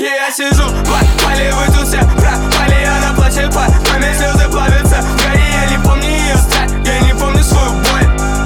я сижу, пали вытулся, пропали, она плачет, по маме слезы плавятся. В горе я не помню ее страх, я не помню свою боль.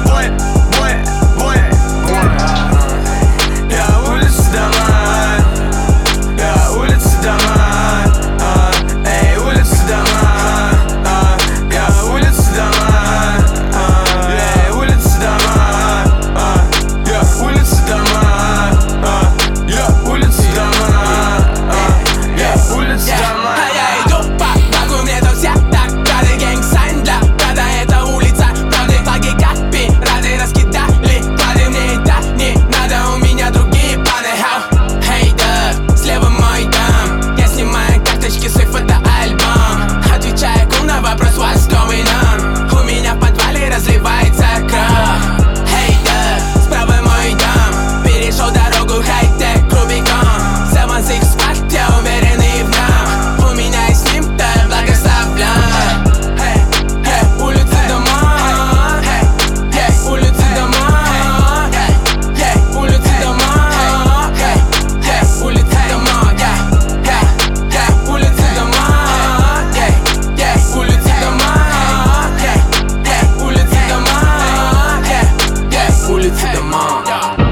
Я улица дома, я улица дома, эй, улица дома, я улица дома, эй, улица дома, я улица дома, я улица дома, я улица дома. А я иду по багу, мне тут все так рады. Гэнг-сайн для брата, это улица правды. Флаги как пираты раскидали планы. Мне это не надо, у меня другие планы. Hey, да, слева мой дом. Я снимаю карточки, свой фотоальбом. Отвечая на вопрос, what's going on? У меня в подвале разливается кровь. Hey, да, справа мой дом. Перешел дорогу, хай-тек, Рубикон. 7-6 Squad, я уверенный в нем. У меня и с ним-то благословлян. Улица дома, улица дома, улица дома, улица дома, улица дома, улица дома, улица дома.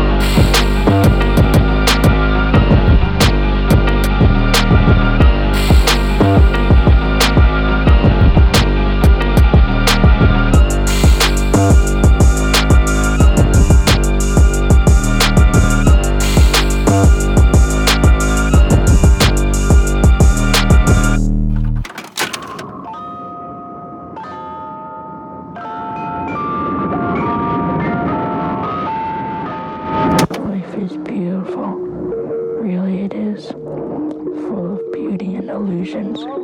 Life is beautiful, really it is, full of beauty and illusions.